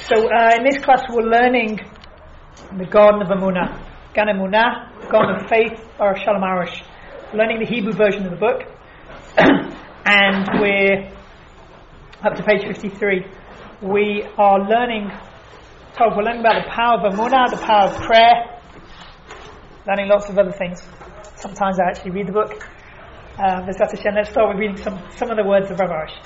So in this class we're learning the Garden of Emunah, Gan Emunah, the Garden of Faith, or Shalom Arush. We're learning the Hebrew version of the book, and we're up to page 53. We're learning about the power of Emunah, the power of prayer, learning lots of other things. Sometimes I actually read the book. Let's start with reading some of the words of Rav Arush.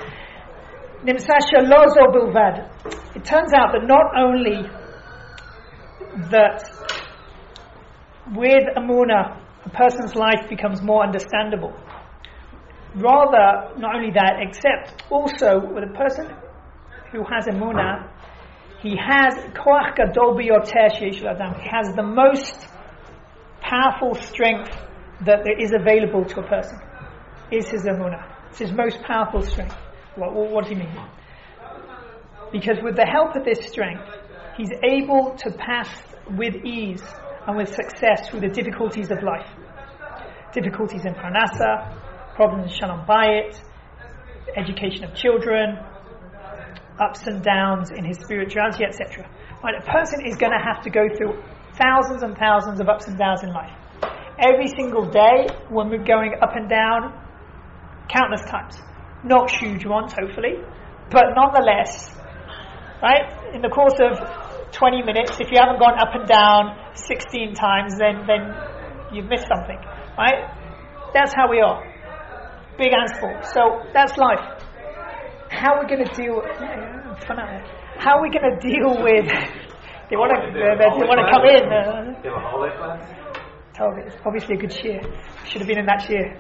It turns out that not only that with Emunah a person's life becomes more understandable, rather not only that, except also with a person who has Emunah, he has koach gadol biyoter sheyesh l'adam. He has the most powerful strength that there is available to a person. Is his Emunah. It's his most powerful strength. What do you mean? Because with the help of this strength, he's able to pass with ease and with success through the difficulties of life. Difficulties in Parnasa, problems in Shalom Bayit, education of children, ups and downs in his spirituality, etc. Right, a person is going to have to go through thousands and thousands of ups and downs in life. Every single day, when we're going up and down, countless times. Not huge ones, hopefully, but nonetheless, right? In the course of 20 minutes, if you haven't gone up and down 16 times, then you've missed something, right? That's how we are, big and small. So that's life. How are we going to deal? How are we going to deal with? They want to come in. They have a hallway class. It's obviously a good cheer. Should have been in that cheer.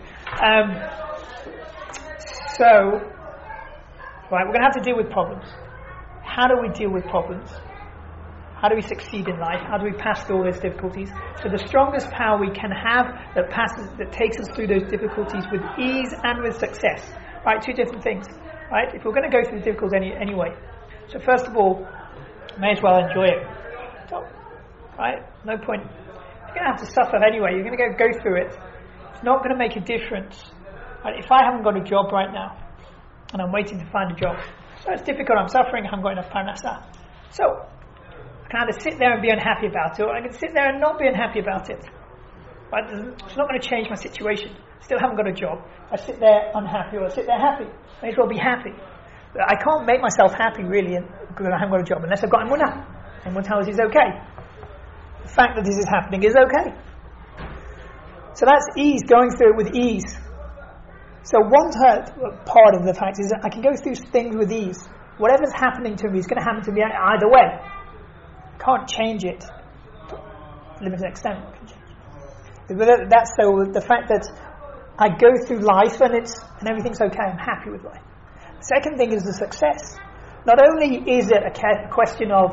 So, right, we're going to have to deal with problems. How do we deal with problems? How do we succeed in life? How do we pass through all those difficulties? So the strongest power we can have that takes us through those difficulties with ease and with success. Right, two different things. Right, if we're going to go through the difficulties anyway. So first of all, may as well enjoy it. Right, no point. You're going to have to suffer anyway. You're going to go through it. It's not going to make a difference. Right, if I haven't got a job right now, and I'm waiting to find a job, so it's difficult, I'm suffering, I haven't got enough parnasa. So, I can either sit there and be unhappy about it, or I can sit there and not be unhappy about it. Right, it's not going to change my situation. Still haven't got a job. I sit there unhappy, or I sit there happy. May as well be happy. But I can't make myself happy, really, because I haven't got a job, unless I've got Emunah. Emunah tells me it's okay. The fact that this is happening is okay. So that's ease, going through it with ease. So one part of the fact is that I can go through things with ease. Whatever's happening to me is going to happen to me either way. Can't change it to a limited extent. That's the fact that I go through life and everything's okay. I'm happy with life. The second thing is the success. Not only is it a question of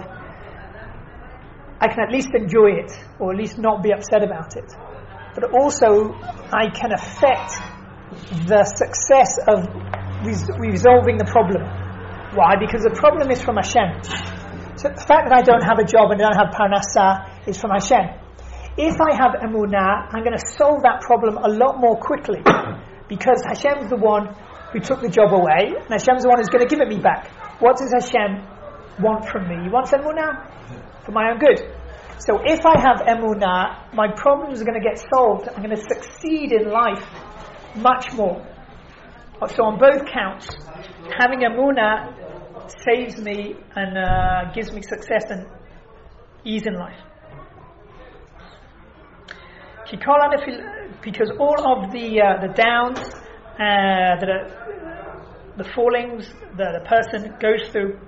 I can at least enjoy it, or at least not be upset about it, but also I can affect the success of resolving the problem. Why? Because the problem is from Hashem. So the fact that I don't have a job and don't have parnasa is from Hashem. If I have Emunah, I'm going to solve that problem a lot more quickly, because Hashem is the one who took the job away, and Hashem is the one who's going to give it me back. What does Hashem want from me? He wants Emunah for my own good. So if I have Emunah, my problems are going to get solved. I'm going to succeed in life much more. So on both counts, having Emunah saves me and gives me success and ease in life. Because all of the downs, the fallings that a person goes through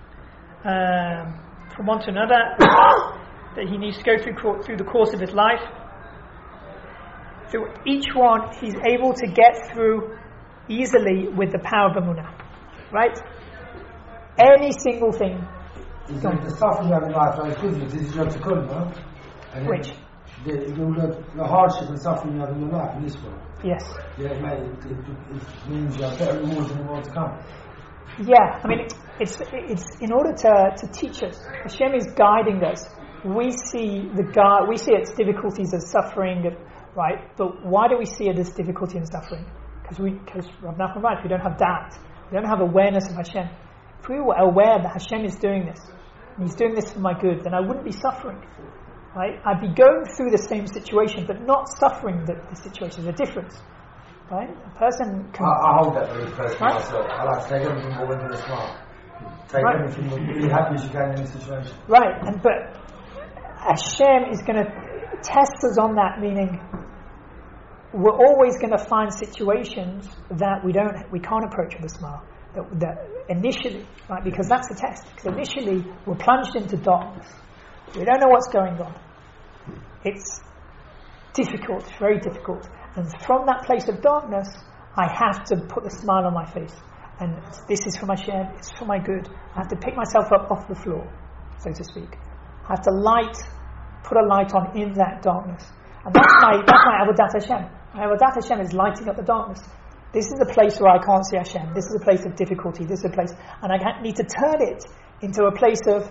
from one to another, that he needs to go through the course of his life, through each one he's able to get through easily with the power of Emunah. Right? Any single thing. The suffering you have in life, like this is your tikkun, no? Which? The hardship and suffering you have in your life in this world. Yes. Yeah, it means you have better rewards in the world to come. Yeah, I mean, it's in order to teach us. Hashem is guiding us. We see its difficulties as suffering, right? But why do we see it as difficulty and suffering? Because Rav Nachman writes, we don't have doubt. We don't have awareness of Hashem. If we were aware that Hashem is doing this, and He's doing this for my good, then I wouldn't be suffering. Right? I'd be going through the same situation, but not suffering the situation. There's a difference. Right? A person can... I hold that very close to myself. I like to take everything but when you're smart. Take everything, be happy as you can in this situation. Right, but Hashem is going to test us on that, meaning we're always going to find situations that we can't approach with a smile. That initially, right, because that's the test. Because initially we're plunged into darkness. We don't know what's going on. It's difficult, very difficult. And from that place of darkness, I have to put a smile on my face. And this is for my Hashem, it's for my good. I have to pick myself up off the floor, so to speak. I have to put a light on in that darkness. And that's my Avodat Hashem. My Avodat Hashem is lighting up the darkness. This is the place where I can't see Hashem. This is a place of difficulty. This is a place, and I need to turn it into a place of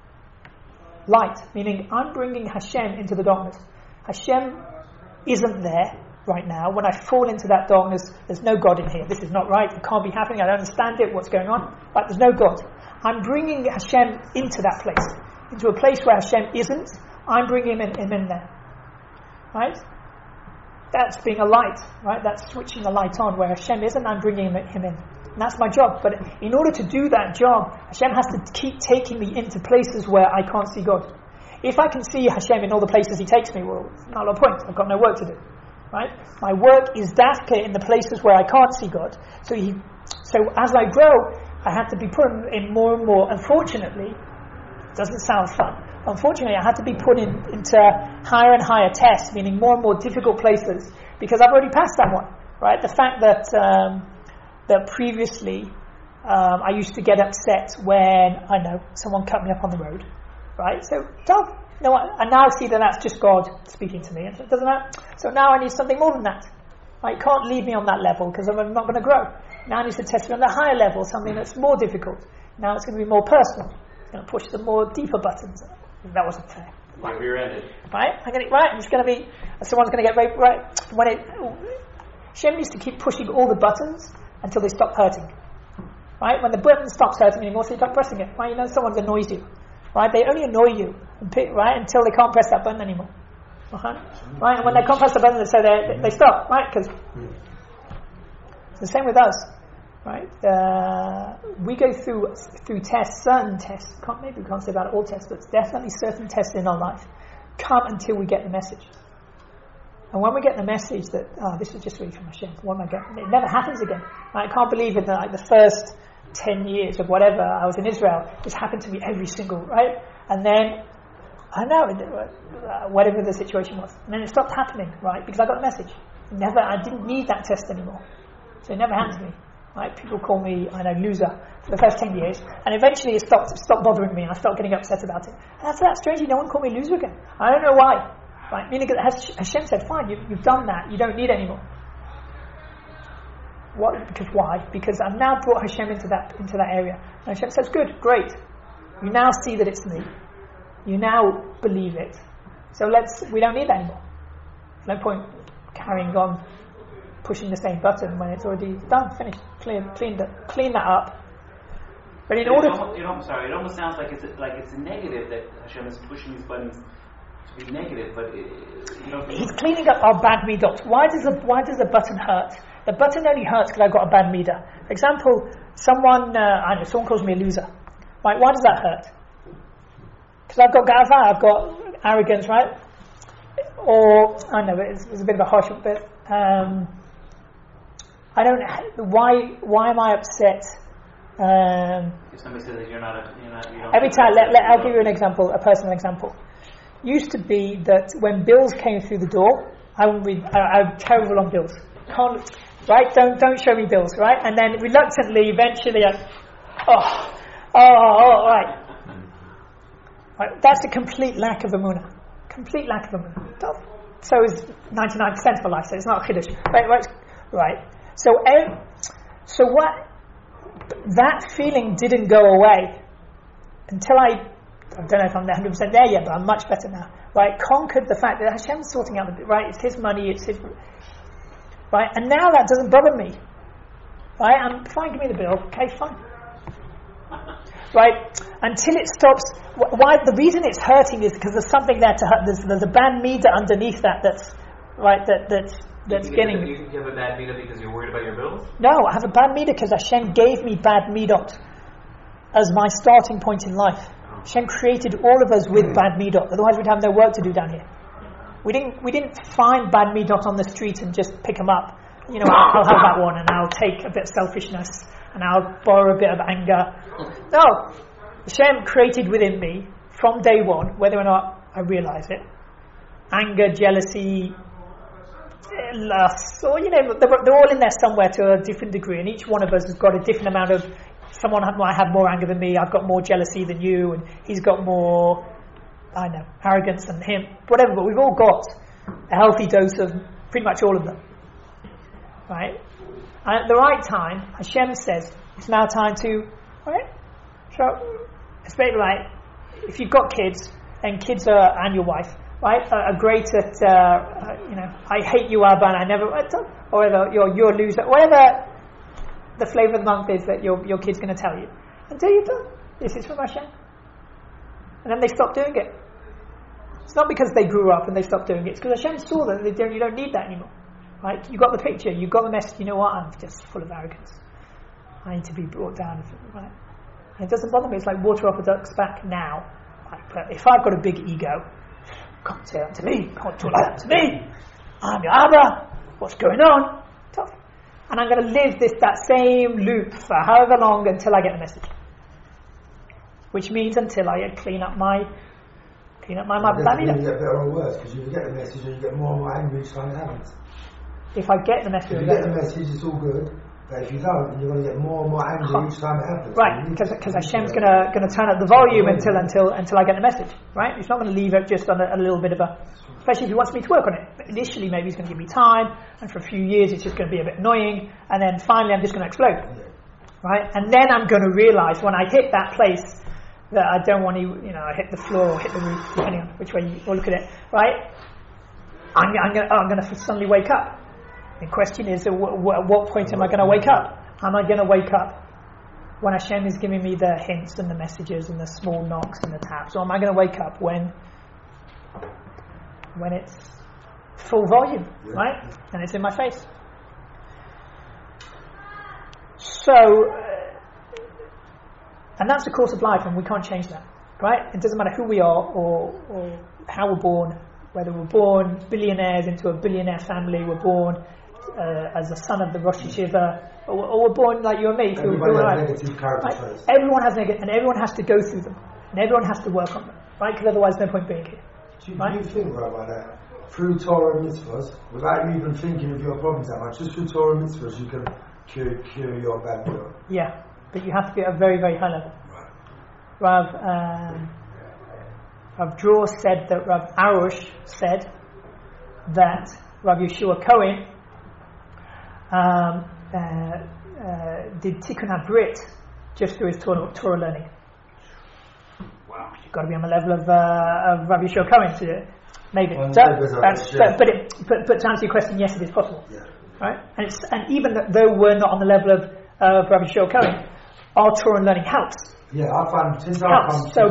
light, meaning I'm bringing Hashem into the darkness. Hashem isn't there right now. When I fall into that darkness, there's no God in here. This is not right. It can't be happening. I don't understand it. What's going on? Right? There's no God. I'm bringing Hashem into that place, into a place where Hashem isn't. I'm bringing him in there. Right? That's being a light. Right? That's switching the light on. Where Hashem isn't, I'm bringing him in. And that's my job. But in order to do that job, Hashem has to keep taking me into places where I can't see God. If I can see Hashem in all the places He takes me, well, not a point. I've got no work to do. Right? My work is dafka in the places where I can't see God. So as I grow, I have to be put in more and more. Unfortunately, it doesn't sound fun. Unfortunately, I have to be put into higher and higher tests, meaning more and more difficult places, because I've already passed that one. Right? The fact that previously I used to get upset when someone cut me up on the road. Right? So I now see that that's just God speaking to me. And it doesn't matter. So now I need something more than that. Right? Can't leave me on that level because I'm not going to grow. Now I need to test me on the higher level, something that's more difficult. Now it's going to be more personal. It's going to push the more deeper buttons. That wasn't fair. Like rear-ended. Right? It's going to be. Someone's going to get raped. Right? Hashem needs to keep pushing all the buttons until they stop hurting. Right? When the button stops hurting anymore, so you stop pressing it. Right? Someone annoys you. Right? They only annoy you, right, until they can't press that button anymore. Uh-huh. Right? And when they can't press the button, so they stop. Right? Because it's the same with us. Right? We go through tests, certain tests. Maybe we can't say about all tests, but definitely certain tests in our life come until we get the message. And when we get the message that this is just really from Hashem, what am I getting? It never happens again. Right? I can't believe it. The first 10 years of whatever I was in Israel, this happened to me every single, right? And then whatever the situation was, and then it stopped happening, right? Because I got the message. I didn't need that test anymore, so it never happened to me. Right? People call me, loser for the first 10 years, and eventually it stopped bothering me, and I stopped getting upset about it. And after that, strangely, no one called me loser again. I don't know why. Right? Meaning that Hashem said, "Fine, you've done that. You don't need anymore." What? Because why? Because I've now brought Hashem into that area. And Hashem says, "Good, great. You now see that it's me. You now believe it. So we don't need that anymore. There's no point carrying on pushing the same button when it's already done, finished, clean that up." But it almost sounds like it's a negative that Hashem is pushing these buttons to be negative, but He's cleaning up our bad midot. Why does the button hurt? The button only hurts because I've got a bad midah. For example, someone calls me a loser. Right? Why does that hurt? Because I've got gava, I've got arrogance, right? Or it's a bit of a harsh bit. I don't. Why am I upset? If somebody says that you don't. Every time, I'll give you an example, a personal example. Used to be that when bills came through the door, I'm terrible on bills. Right? Don't show me bills, right? And then reluctantly, eventually, right. Right? That's a complete lack of emunah. Complete lack of emunah. So is 99% of my life. So it's not a chiddush. Right. So what? That feeling didn't go away until I don't know if I'm 100% there yet, but I'm much better now. Right? Conquered the fact that Hashem's sorting out right. It's His money. It's His. Right, and now that doesn't bother me. Right, I'm fine. Give me the bill. Okay, fine. right? Until it stops. Why? The reason it's hurting is because there's something there to hurt. There's a bad meter underneath that's right. That's getting. You have a bad meter because you're worried about your bills? No, I have a bad meter because Hashem gave me bad midot as my starting point in life. Hashem created all of us with bad midot. Otherwise, we'd have no work to do down here. We didn't find bad midot on the street and just pick them up. You know, I'll have that one, and I'll take a bit of selfishness, and I'll borrow a bit of anger. No, Hashem created within me from day one, whether or not I realize it, anger, jealousy, lust, or they're all in there somewhere to a different degree, and each one of us has got a different amount of. Someone might have more anger than me. I've got more jealousy than you, and he's got more, arrogance than him. Whatever, but we've all got a healthy dose of pretty much all of them, right? And at the right time, Hashem says it's now time to, right? So it's basically like if you've got kids and your wife, right, are great at, I hate you, Abba, and I never, or whatever, you're a loser, whatever the flavour of the month is that your kid's going to tell you. Until you do, this is from Hashem. And then they stop doing it. It's not because they grew up and they stopped doing it, it's because Hashem saw that you don't need that anymore. Right? You got the picture, you got the message, you know what, I'm just full of arrogance. I need to be brought down. Right? And it doesn't bother me, it's like water off a duck's back now. But if I've got a big ego, can't say that to me, can't talk like that to me. I'm your Abba, what's going on? Tough. And I'm going to live that same loop for however long until I get the message. Which means until I clean up my bad meter. You get better or worse because you get the message and you get more and more angry each time it happens. If I get the message, if you get the message, it's all good. But if you don't, you're going to get more and more angry each time it happens. Right, because Hashem's going to turn up the volume until I get the message. Right, He's not going to leave it just on a little bit of a. Especially if He wants me to work on it. But initially, maybe He's going to give me time, and for a few years, it's just going to be a bit annoying, and then finally, I'm just going to explode. Right, and then I'm going to realize when I hit that place that I don't want to, I hit the floor or hit the roof, depending on which way you look at it. Right, I'm going to suddenly wake up. The question is, at what point am I going to wake up? Am I going to wake up when Hashem is giving me the hints and the messages and the small knocks and the taps? Or am I going to wake up when it's full volume, right? And it's in my face. So, and that's the course of life, and we can't change that, right? It doesn't matter who we are or how we're born, whether we're born billionaires into a billionaire family, we're born as a son of the Rosh Yeshiva, or we're born like you and me. Everybody has negative character traits. Everyone has negative, and everyone has to go through them, and everyone has to work on them, right? Because otherwise, no point being here. Do you think, Rabbi, that through Torah and mitzvahs, without you even thinking of your problems that much, just through Torah and mitzvahs, you can cure your bad will? Yeah, but you have to be at a very, very high level. Right. Rav Dror said that Rav Arush said that Rav Yeshua Cohen did Tikkun HaBrit just through his Torah learning. Wow, you've got to be on the level of Rav Yeshua Cohen to maybe. Well, but to answer your question, yes, it is possible. Yeah. Right, and even though we're not on the level of Rav Yeshua Cohen, our Torah learning helps. Yeah, I find since I helps. So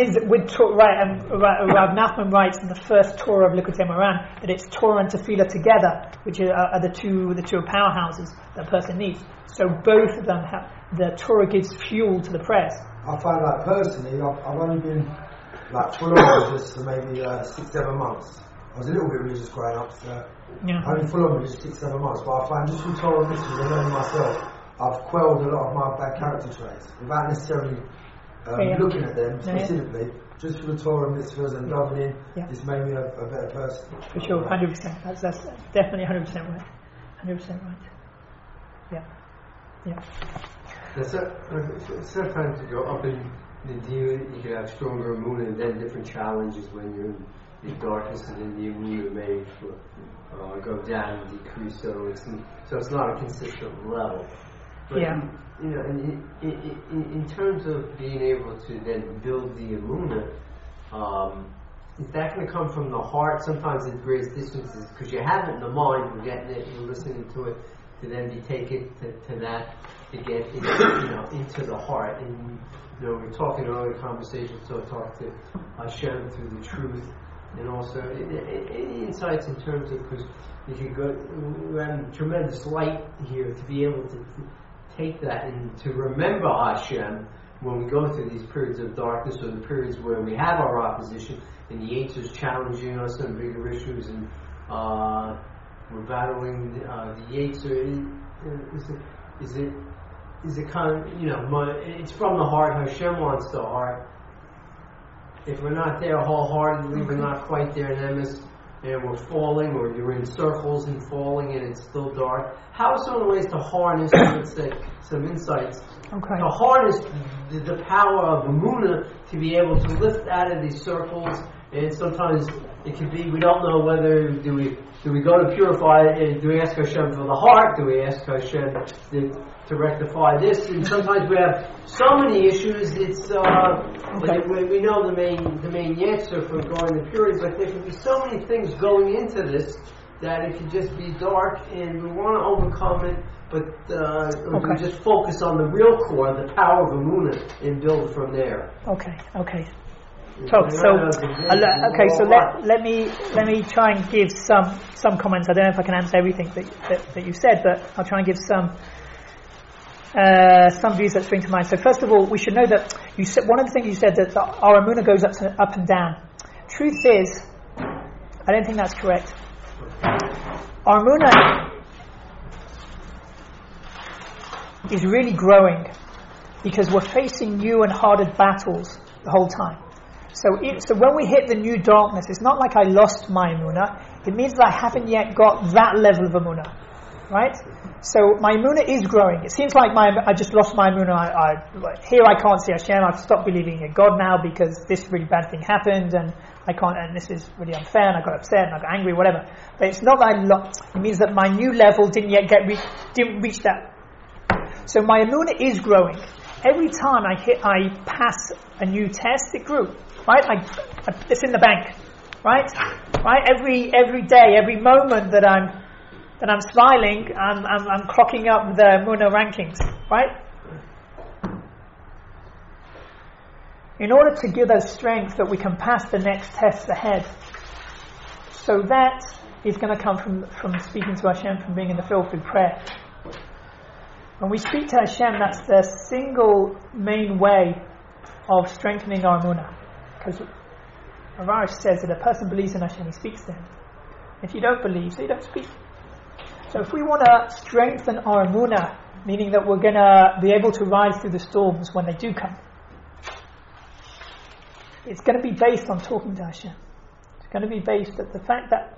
Rav Nachman writes in the first Torah of Likutei Moharan that it's Torah and Tefillah together, which are the two powerhouses that a person needs. So both of them the Torah gives fuel to the prayers. I find personally, I've only been full on religious for maybe 6-7 months. I was a little bit religious growing up, so only full on religious 6-7 months. But I find just through Torah and mitzvahs and learning myself, I've quelled a lot of my bad character traits without necessarily looking at them specifically. Just through the Torah and mitzvahs and diving in, it's made me a better person. For sure, 100%. That's definitely 100% right. 100% right. Yeah. Sometimes you go up in the deal, you can have stronger moon and then different challenges when you're in the darkness, and then the immune may go down and decrease. So it's not a consistent level. But, in terms of being able to then build the immunity, is that going to come from the heart? Sometimes it creates distances because you have it in the mind, you're getting it, you're listening to it, to then be taken to that, to get into the heart. And we're talking earlier conversations, so talk to Hashem through the truth, and also any insights in terms of, because you could go, we're having tremendous light here to be able to take that and to remember Hashem when we go through these periods of darkness, or the periods where we have our opposition and the Yetzer is challenging us on bigger issues, and we're battling the Yetzer. Is it kind of, it's from the heart. Hashem wants the heart. If we're not there wholeheartedly, we're not quite there in emes, and we're falling, or you're in circles and falling, and it's still dark. How are some of the ways to harness, let's say, some insights, to harness the power of Emunah to be able to lift out of these circles? And sometimes it can be, we don't know whether, do we go to purify it, do we ask Hashem for the heart, do we ask Hashem to rectify this? And sometimes we have so many issues, it's, we know the main Yetzer for going to purity, but there can be so many things going into this that it can just be dark, and we want to overcome it, but we just focus on the real core, the power of Emunah, and build from there. Okay. Let me try and give some comments. I don't know if I can answer everything that you said, but I'll try and give some views that spring to mind. So first of all, we should know that you said, one of the things you said, that our Emunah goes up and down. Truth is, I don't think that's correct. Our Emunah is really growing because we're facing new and harder battles the whole time. So when we hit the new darkness, it's not like I lost my Emunah. It means that I haven't yet got that level of Emunah, right? So my Emunah is growing. It seems like I just lost my Emunah. Here I can't see Hashem. I've stopped believing in God now because this really bad thing happened, and I can't. And this is really unfair. And I got upset and I got angry, whatever. But it's not that I lost. It means that my new level didn't reach that. So my Emunah is growing. Every time I pass a new test, it grew. Right, it's in the bank, right. Every day, every moment that I'm smiling, I'm clocking up the Emunah rankings, right. In order to give us strength that we can pass the next test ahead, so that is going to come from speaking to Hashem, from being in the field through prayer. When we speak to Hashem, that's the single main way of strengthening our Emunah. Because Rav says that a person believes in Hashem, he speaks to him. If you don't believe, so you don't speak. So if we want to strengthen our Emunah, meaning that we're going to be able to ride through the storms when they do come, it's going to be based on talking to Hashem. It's going to be based on the fact that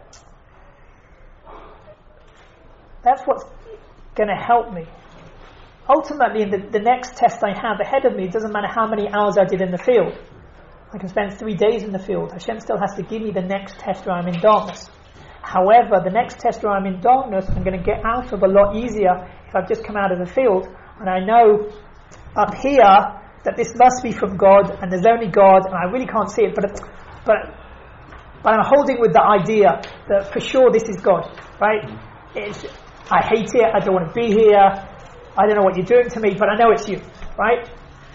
that's what's going to help me. Ultimately, in the next test I have ahead of me, it doesn't matter how many hours I did in the field. I can spend 3 days in the field. Hashem still has to give me the next test where I'm in darkness. However, the next test where I'm in darkness, I'm going to get out of a lot easier if I've just come out of the field and I know up here that this must be from God and there's only God and I really can't see it, but I'm holding with the idea that for sure this is God, right? I hate it, I don't want to be here, I don't know what you're doing to me, but I know it's you, right?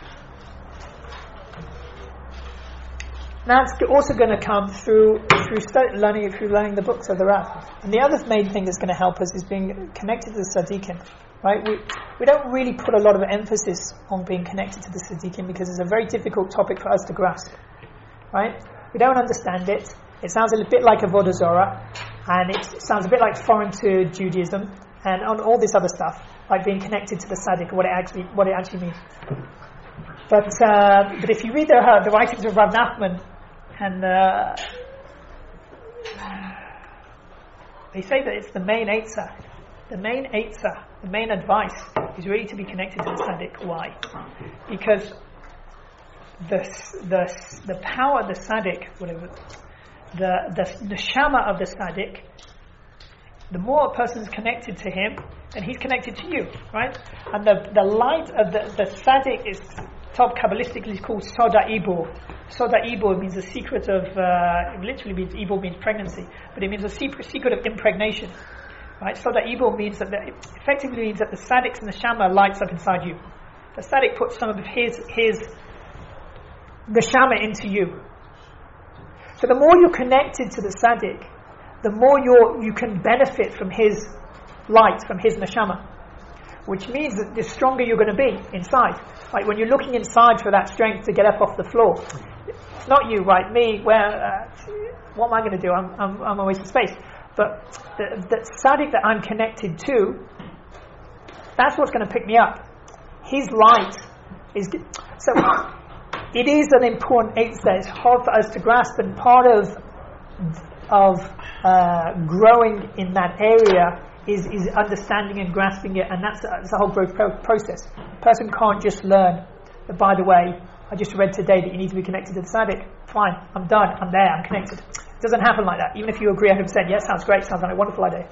That's also going to come through learning the books of the Rav. And the other main thing that's going to help us is being connected to the Tzaddikim. Right? We don't really put a lot of emphasis on being connected to the Tzaddikim because it's a very difficult topic for us to grasp. Right? We don't understand it. It sounds a bit like Avodah Zorah, and it sounds a bit like foreign to Judaism, and on all this other stuff, like being connected to the Tzaddik, what it actually means. But if you read the writings of Rav Nachman, and they say that it's the main eitzah. The main advice is really to be connected to the Tzaddik. Why? Because the power of the Tzaddik, whatever, the neshama of the Tzaddik, the more a person is connected to him, then he's connected to you, right? And the light of the Tzaddik is top Kabbalistically is called Soda Ibur. Soda Ibur means the secret of, it literally means Ibur means pregnancy, but it means the secret of impregnation. Right? So that evil means that effectively means that the Saddic's neshama lights up inside you. The Saddiq puts some of his neshama into you. So the more you're connected to the Saddiq, the more you can benefit from his light, from his neshama. Which means that the stronger you're going to be inside. Like when you're looking inside for that strength to get up off the floor, it's not you, right? Me, what am I going to do? I'm a waste of space. But the Saddiq that I'm connected to, that's what's going to pick me up. His light is... So it is an important eighth that is hard for us to grasp, and part of growing in that area is understanding and grasping it, and that's a whole growth process. A person can't just learn that, by the way, I just read today that you need to be connected to the Saddiq. Fine, I'm done, I'm there, I'm connected. It doesn't happen like that. Even if you agree 100%, yes, sounds great, sounds like a wonderful idea.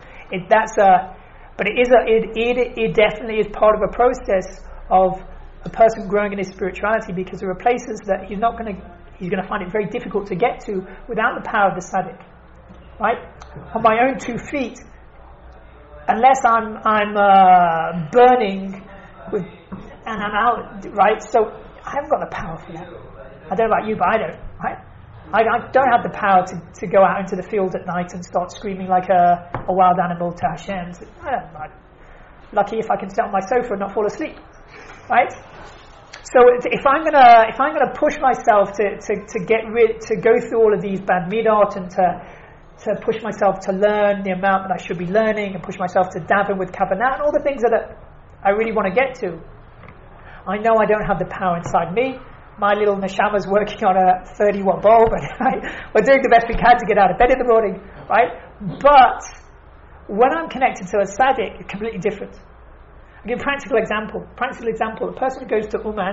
But it definitely is part of a process of a person growing in his spirituality, because there are places that he's going to find it very difficult to get to without the power of the Saddiq. Right? On my own 2 feet, unless I'm burning with, and I'm out, right? So I haven't got the power for that. I don't know about you, but I don't, right? I don't have the power to go out into the field at night and start screaming like a wild animal to Hashem. I'm lucky if I can sit on my sofa and not fall asleep, right? So if I'm gonna push myself to go through all of these bad midot and to push myself to learn the amount that I should be learning, and push myself to daven with Kavanah and all the things that I really want to get to, I know I don't have the power inside me. My little neshama's working on a 30-watt bulb, and we're doing the best we can to get out of bed in the morning, right? But when I'm connected to a Saddiq, it's completely different. I'll give a practical example. A person who goes to Uman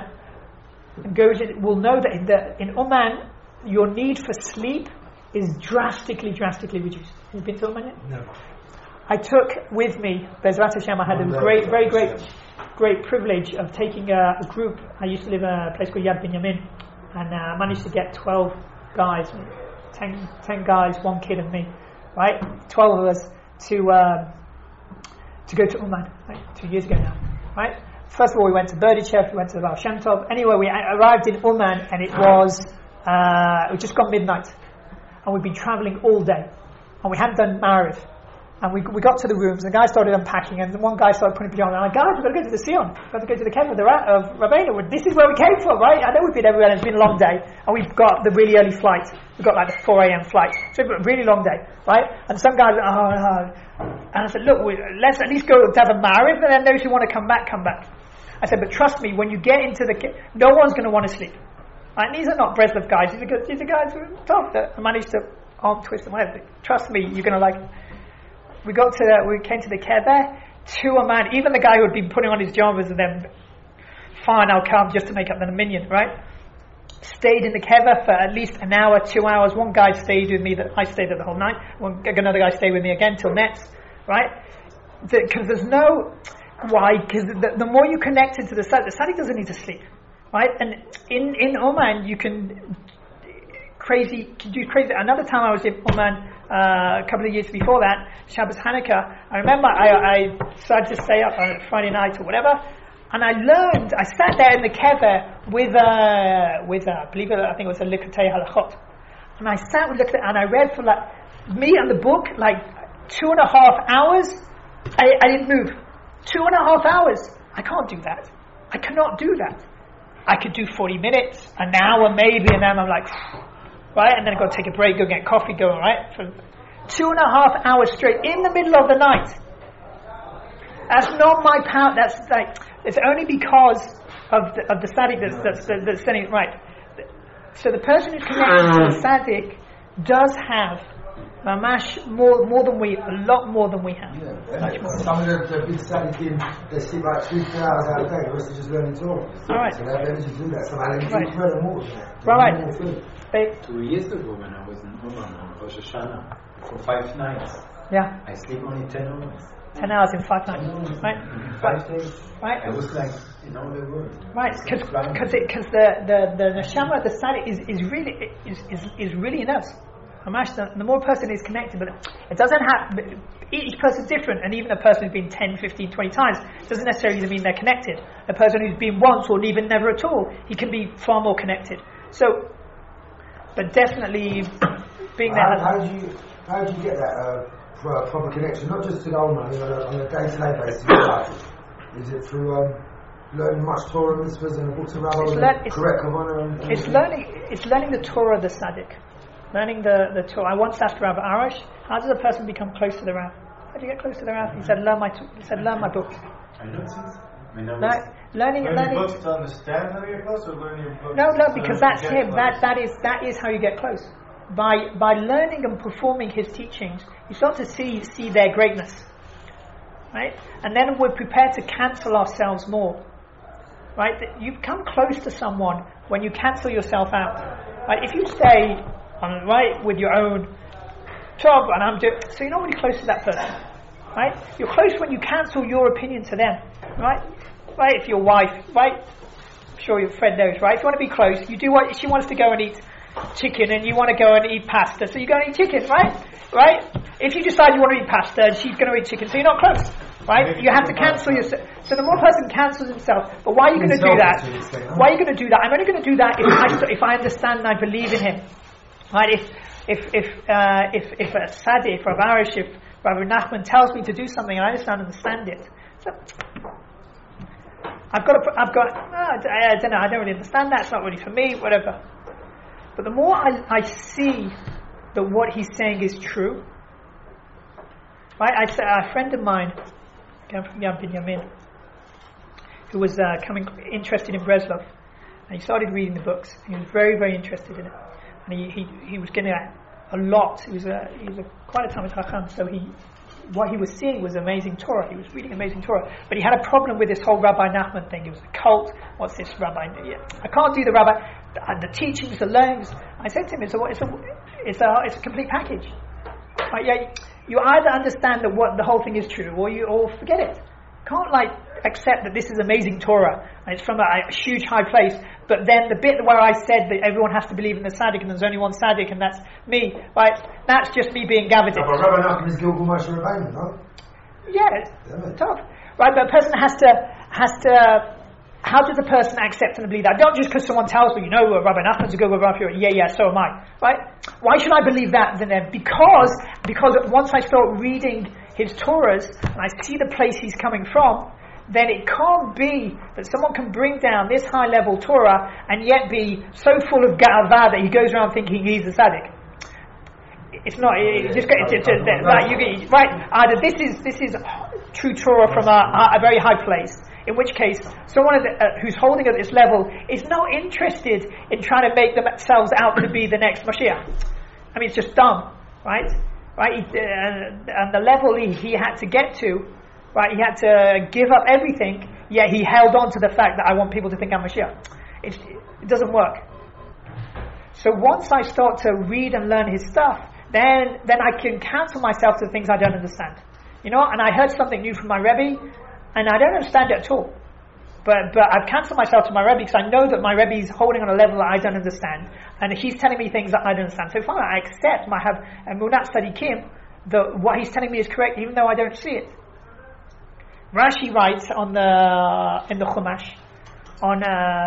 and will know that in Uman, your need for sleep is drastically reduced. Have you been to Oman yet? No. I took with me, Bezrat Hashem, I had a very great privilege of taking a group. I used to live in a place called Yad Binyamin, and I managed to get 12 guys, 10 guys, 1 kid and me, right? 12 of us to go to Uman, right? 2 years ago now, right? First of all, we went to Berdichev, we went to the Baal Shem Tov. Anyway, we arrived in Uman, and it was just gone midnight. And we'd been travelling all day, and we hadn't done Ma'ariv, and we got to the rooms, and the guy started unpacking, and one guy started putting pajamas on. I'm like, guys, we've got to go to the Sion, we've got to go to the Kever of Rabbeinu. This is where we came from, right? I know we've been everywhere, and it's been a long day, and we've got the really early flight. We've got like the 4 a.m. flight, so we've got a really long day, right? And some guys, and I said, look, let's at least go to have a Ma'ariv, and then those who want to come back, come back. I said, but trust me, when you get into no one's going to want to sleep. And these are not Breslov guys. These are guys who are tough that managed to arm twist and whatever. Trust me, you're going to like. We came to the Kever, to a man. Even the guy who had been putting on his jobbers and then, fine, I'll come just to make up the minion, right? Stayed in the Kever for at least an hour, 2 hours. One guy stayed with me. I stayed there the whole night. Another guy stayed with me again till next, right? Because there's no. Why? Because the more you connected to the Saddiq doesn't need to sleep. Right, and in Oman you can do crazy. Another time I was in Oman a couple of years before that, Shabbos Hanukkah. I remember I started to stay up on Friday night or whatever, and I sat there in the Kever with believe it, I think it was a Likutei Halachot, and I sat with and I read for like me and the book like 2.5 hours. I didn't move. 2.5 hours. I can't do that. I cannot do that. I could do 40 minutes, an hour maybe, and then I'm like, right, and then I've got to take a break, go get coffee, go, right? For 2.5 hours straight, in the middle of the night. That's not my power, that's like, it's only because of the Saddiq that's setting it right. So the person who's connected to the Saddiq does have Mamash more than a lot more than we have. Yeah, much more. Some of the big Saddiqim, they sleep like 3 hours out of the day, the rest is just learning Torah. Alright. So they have energy to do that. So they need further more than that. Right. 2 years ago when I was in Oman on Rosh Hashanah for 5 nights, I sleep only 10 hours. 10 hours in 5 nights, right? 5 days. Right. I was like in all the world. Right, because the neshama, the Saddiq is really in us. The more a person is connected, but it doesn't have, each person's different, and even a person who's been 10, 15, 20 times doesn't necessarily mean they're connected. A person who's been once or even never at all, he can be far more connected. So, but definitely being there. How do you get that proper connection? Not just to the old man, on a day-to-day basis in your life. Is it through learning much Torah mitzvahs and the books of Rabbah, correct Kavanah? It's learning the Torah of the Tzaddik. Learning the Torah. I once asked Rabbi Arash, how does a person become close to the Rav? How do you get close to the Rav? He said, learn my books. Learning books to understand how you get close, or learning books? No, because that's him. That is how you get close. By learning and performing his teachings, you start to see their greatness, right? And then we're prepared to cancel ourselves more, right? You become close to someone when you cancel yourself out. Right? If you stay with your own job, and so you're not really close to that person, right? You're close when you cancel your opinion to them, right? Right? If your wife, right? I'm sure your friend knows, right? If you want to be close, you do what she wants to go and eat chicken, and you want to go and eat pasta, so you go and eat chicken, right? Right? If you decide you want to eat pasta, and she's going to eat chicken, so you're not close, right? You have to cancel yourself. So the more person cancels himself, but why are you going to do that? Why are you going to do that? I'm only going to do that if I understand and I believe in him. Right? If a tzaddik, if Rav Arash, if Rav Nachman tells me to do something and I just don't understand it, so I don't know, I don't really understand that. It's not really for me, whatever. But the more I see that what he's saying is true, right? A friend of mine, from Yad Binyamin, who was interested in Breslov, and he started reading the books. He was very, very interested in it. And he was getting a lot. He was quite a Talmid Chacham, so what he was seeing was amazing Torah. He was reading amazing Torah, but he had a problem with this whole Rabbi Nachman thing. It was a cult. What's this Rabbi? I can't do the Rabbi. The teachings, the learnings. I said to him, it's a complete package. You either understand that what the whole thing is true, or forget it. Can't accept that this is amazing Torah and it's from a huge high place, but then the bit where I said that everyone has to believe in the tzaddik and there's only one tzaddik and that's me, right? That's just me being Gavadik. But Rabbi Nachman is Gilgul Moshe Rabbeinu, no? Yeah, it's tough, right? But a person has to. How does a person accept and believe that? Not just because someone tells me, Rabbi Nachman's a Gilgul Rabbi. Yeah, so am I, right? Why should I believe that then? Because once I start reading his Torahs and I see the place he's coming from, then it can't be that someone can bring down this high level Torah and yet be so full of ga'avah that he goes around thinking he's a tzaddik. It's not. Right? Either this is true Torah from a very high place, in which case someone who's holding at this level is not interested in trying to make themselves out to be the next Mashiach. I mean, it's just dumb, right? Right? And the level he had to get to. Right, he had to give up everything, yet he held on to the fact that I want people to think I'm Mashiach. It doesn't work. So once I start to read and learn his stuff, then I can cancel myself to things I don't understand. And I heard something new from my Rebbe, and I don't understand it at all. But I've cancelled myself to my Rebbe because I know that my Rebbe is holding on a level that I don't understand, and he's telling me things that I don't understand. So if I accept, I have Emunat Tzadikim, that what he's telling me is correct, even though I don't see it. Rashi writes in the Chumash on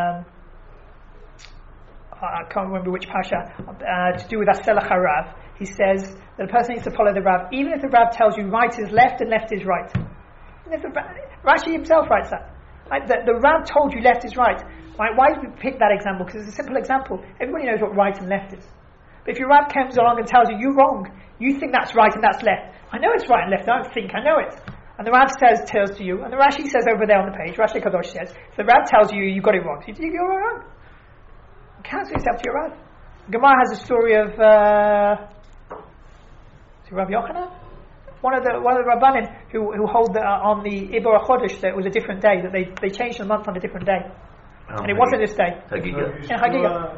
I can't remember which pasha to do with Aselach HaRav. He says that a person needs to follow the Rav, even if the Rav tells you right is left and left is right. Rashi himself writes that. Right? The Rav told you left is right. Right? Why did we pick that example? Because it's a simple example. Everybody knows what right and left is. But if your Rav comes along and tells you you're wrong, you think that's right and that's left. I know it's right and left. I don't think I know it. And the Rav tells to you, and the Rashi says over there on the page, Rashi Kadosh says, so the Rav tells you got it wrong. So you're wrong. You cancel yourself to your Rav. Gemara has a story of Rav Yochanan, one of the Rabbanim who hold on the Ibor HaChodesh that it was a different day, that they changed the month on a different day, and it wasn't this day. Chagiga. In Chagiga.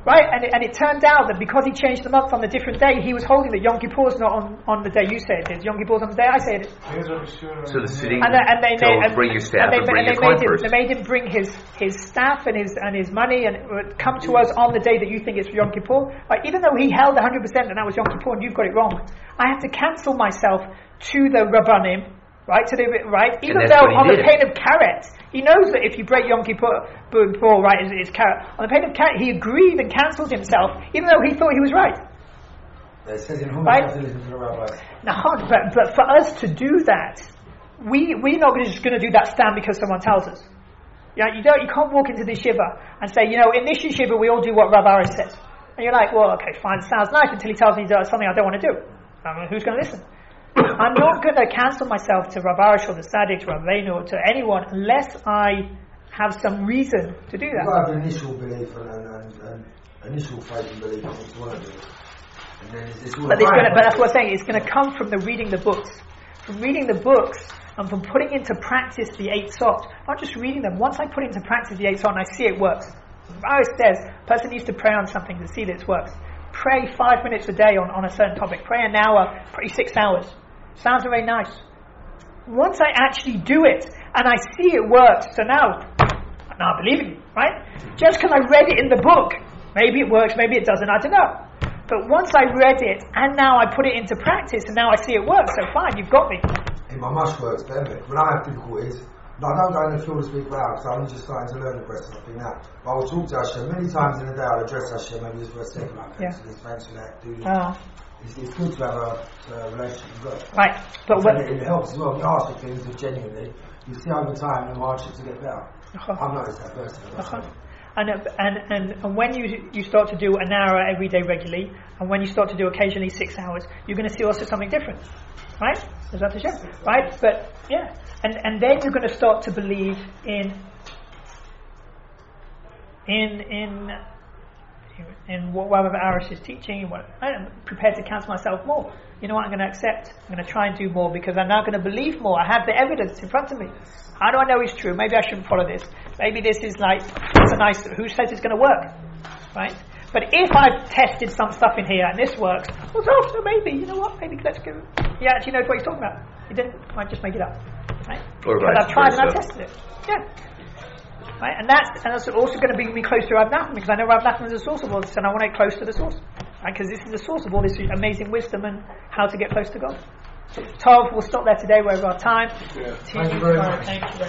Right, and it turned out that because he changed the month on a different day, he was holding that Yom Kippur is not on the day you say it is. Yom Kippur is on the day I say it is. So the city told bring your staff and bring your coin first. They made him bring his staff and his money and come to us on the day that you think it's Yom Kippur. Like, even though he held 100% and that was Yom Kippur and you've got it wrong, I have to cancel myself to the Rabbanim, right? Even though on the pain of karet. He knows that if you break Yom Kippur, right, it's karet. On the pain of karet, he agreed and cancelled himself, even though he thought he was right. It says in right? To listen to the rabbis. No, but for us to do that, we're not just going to do that stand because someone tells us. Yeah, you can't walk into this yeshiva and say, in this yeshiva we all do what Rav Aris says. And you're like, well, okay, fine, sounds nice until he tells me something I don't want to do. Who's going to listen? I'm not going to cancel myself to Rav Arush or the Tzaddik, to Rav Veinu, or to anyone unless I have some reason to do that. You've got to have initial belief and initial faith and belief in what you want to do. And then it's all but that's what I'm saying. It's going to come from the reading the books. From reading the books and from putting into practice the 8 sot. Not just reading them. Once I put into practice the 8 sot and I see it works. Rav says, a person needs to pray on something to see that it works. Pray 5 minutes a day on a certain topic. Pray an hour, pray 6 hours. Sounds very nice. Once I actually do it and I see it works, so now I believe in you, right? Just because I read it in the book, maybe it works, maybe it doesn't, I don't know. But once I read it and now I put it into practice and now I see it works, so fine, you've got me. My mush works better. When I have difficulties, I don't go in the field to speak about because I'm just starting to learn the rest of the thing now. But I'll talk to Hashem many times in a day. I'll address Hashem maybe just for a second, like thanks for this, thanks for that, do this. It's good to have a relationship with God. Right, but it helps as well. If you ask for things genuinely, you see over time the hardships will get better. I've noticed that personally. And when you start to do an hour every day regularly, and when you start to do occasionally 6 hours, you're going to see also something different, right? Is that the show? Right? But yeah, and then you're going to start to believe in what Rav Arush is teaching. I'm prepared to cancel myself more. You know what? I'm going to accept. I'm going to try and do more because I'm now going to believe more. I have the evidence in front of me. How do I know it's true? Maybe I shouldn't follow this. Maybe this is it's a nice. Who says it's going to work? Right? But if I've tested some stuff in here and this works, well, so maybe, you know what? Maybe let's go. Yeah, actually knows what he's talking about. He didn't. I just make it up. Right? Because I've tried and I've tested it. Yeah. Right? And that's also going to bring me close to Rav Nachman because I know Rav Nachman is the source of all this and I want to get close to the source. Right? Because this is the source of all this amazing wisdom and how to get close to God. So, Tov, we'll stop there today. We're over our time. Yeah. Thank you very much. Thank you.